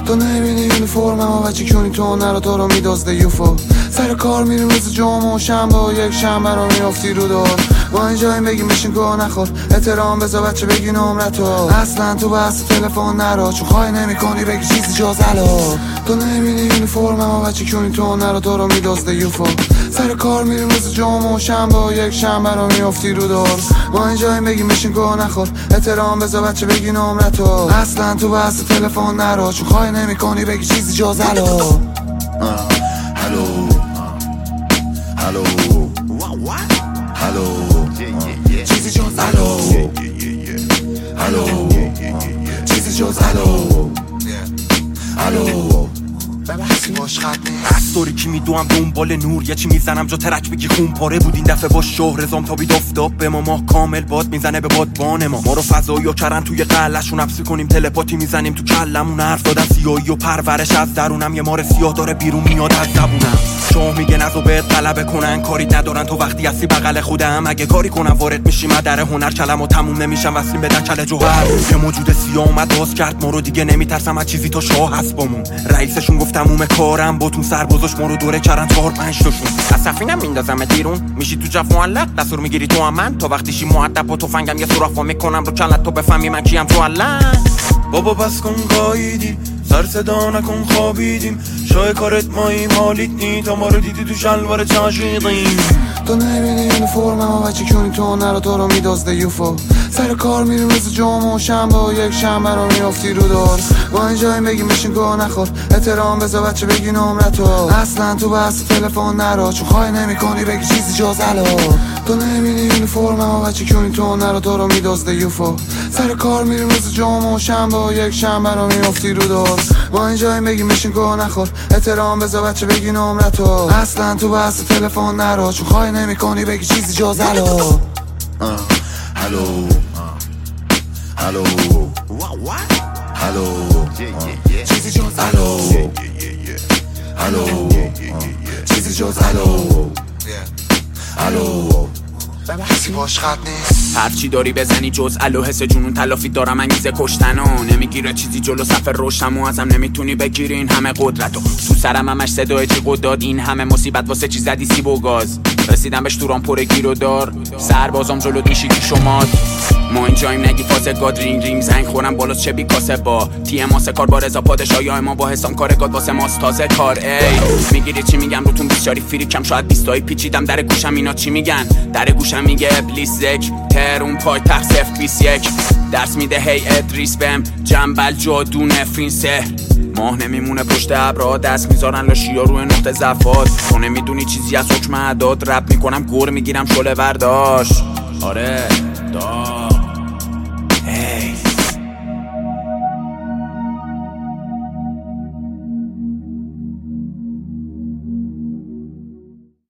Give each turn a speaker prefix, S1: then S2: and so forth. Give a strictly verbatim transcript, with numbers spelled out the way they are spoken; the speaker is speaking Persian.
S1: تو نمیبینی یونیفرمم و بچه کیونی تو نرا تو رو میدازده یوفو سر کار میریم روز جمعه و شنبه و یک شنبه رو میافتی رو دار ما اینجاییم بگیم بشین گوه نخور احترام بذار بچه بگی نمرتو اصلا تو بحث تلفن نرا چون خواهی نمی کنی بگی چیزی جز الو تو نمیبینی یونیفرمم و بچه کیونی تو نرا تو رو میدازده یوفو سر کار میریم روز جمعه و شنبه و یک شنبه رو میافتی رو دار ما اینجاییم بگیم بشین گوه نخور احترام بذار بچه بگی نمرتو اصلا تو بحث تلفن نرا چون خواهی نمی کنی بگی چیزی جز الو
S2: الو الو الو
S1: چیزی جز الو
S2: الو
S1: چیزی جز الو الو ببحثی باش خط نیست
S3: استوری کی میدوام دنبال نور یه چی میزنم جا ترک بگی خون پاره بود این دفعه با شهر زام تا بید افتاب به ما ماه کامل باد میزنه به بادبان ما ما رو فضایی و کرن توی قلشون حبسی کنیم تلپاتی میزنیم تو کلمون حرف دادن سیاهی و پرورش از درونم یه مار سیاه داره بیرون میاد از زبونم شاه میگه نزو بهت غلبه کنن کاری ندارن تو وقتی هستی بغل خودم اگه کاری کنم وارد میشی مدر هنر کلمو تموم نمیشم واسیم بدن کله جوهر یه موجود سیاه اومد باز کرد ما رو دیگه نمیترسم از چیزی تا شاه هست بامون رئیسشون گفت تموم کارم باتون سربازاش ما رو دوره کردن چهار پنج تاشون از سفینم میندازم بیرون میشی تو جف معلق دستور میگیری تو هم من تا وقتی شی مؤدب با تفنگم یه سوراخ میکنم رو کلت تو بفهمی من کیم تو علن
S4: بابا بس کن قایدی سر صدا نکن خوابیدیم شای کارت ماییم حالیت نی تا ما رو دیدی تو شلوار چاشیدیم
S1: تو نمیبینی یونیفرمم و بچه کیونی تو نرا تو رو میدازده یوفو سر کار میریم روز جمعه و شنبه و یک شنبه رو میافتی رو دار ما اینجاییم بگیم بشین گوه نخور احترام بذار بچه بگی نمرتو اصلا تو بحث تلفن نرا چون خواهی نمی کنی بگی چیزی جز الو تو نمیبینی یونیفرمم و بچه کیونی تو نرا تو رو میدازده یوفو سر کار میریم روز جمعه و شنبه و یک شنبه رو میافتی رو دار ما اینجاییم بگیم بشین گوه نخور احترام بذار بچه بگی نمرتو اصلا تو بحث تلفن نرا چون خواهی نمی کنی بگی چیزی جز الو
S2: الو الو الو
S1: چیزی جز الو
S2: الو
S1: چیزی جز الو الو ببحثی باش خط نیست
S5: هر چی داری بزنی جز الو حس جنون تلافی دارم انگیزه کشتنو نمیگیره چیزی جلو صف رشدمو ازم نمیتونی بگیری این همه قدرتو تو سرم همش صدای جیغ داد این همه مصیبت واسه چی زدی سیب و گاز رسیدم بهش تو رامپور گیر و دار سربازام جلوت میشی کی شماد ما اینجاییم نگی فازه گاد رینگ رینگ زنگ خورم بالا چه بی کاسه با تی ام واسه کار با رضا پادشاهی ما با حسام کار گاد واسه ماست تازه کار ای میگیری چی میگم روتون بیچاری فری کم شاید بیستایی پیچیدم در گوشم اینا چی میگن در گوشم میگه ابلیس زک ترون پای تخت صفر بیست یک درس میده هی ادریس بهم جنبل جادو نفرین سه ماه نمیمونه پشت ابرا دست میذارن لاشیا روی نقطه زفات تو نمیدونی چیزی از حکم اعداد رپ میکنم گور میگیرم شله برداشت آره داد